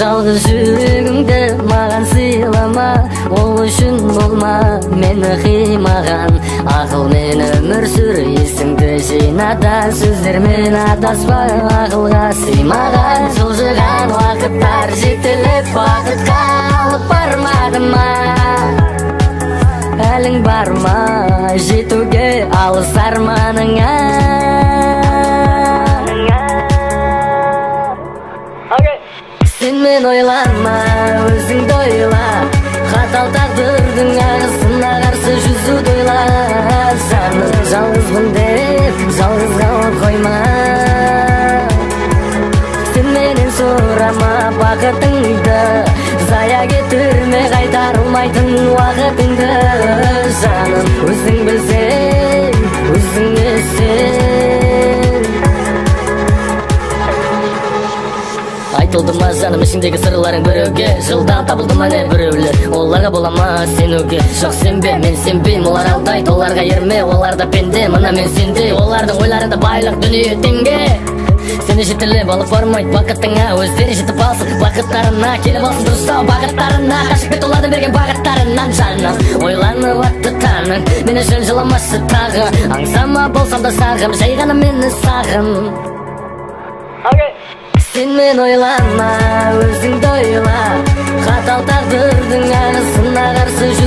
жалғыз жүрегіңді маған сыйлама, ол үшін болма мені қимаған. Ақылмен өмір сүр, есіңді жинада, сөздермен адаспа, ақылға сыймаған. Жылжыған уақыттар жетіліп, бақытқа алып бармады ма? Әлің бар ма жетуге алыс арманыңа? Сен мен ойланма, өзіңді ойла, қатал тағдырдың ағысына қарсы жүзуді ойла. Жаным жалғызбын деп жалғыз қалып қойма. Сен менен сұрама бақытыңды, зая кетірме қайтарылмайтын уақытыңды. Жаным өзің білсең, өзің естен. Айтылды ма жаным ішіңдегі сырларың біреуге, жылдан табылды ма не біреулер, оларға бола ма сенуге? Жоқ сенбе, мен сенбеймін, олар алдайды, оларға ерме, олар да пенде, мына мен сенде. Олардың ойларында байлық дүние теңге. Сені жетіліп алып бармайды бақытыңа, өздері жетіп алсын бақыттарына, келіп алсын дұрыстау бағыттарына. Қашып кет олардың берген бағыттарынан. Жаным ойланып атты таңың, мені жөн жыламашы тағы. Аңсама болсам да сағым, жай ғана мені сағым. Сен мен ойланма, өзіңді ойла, қатал тағдырдың ағысына қарсы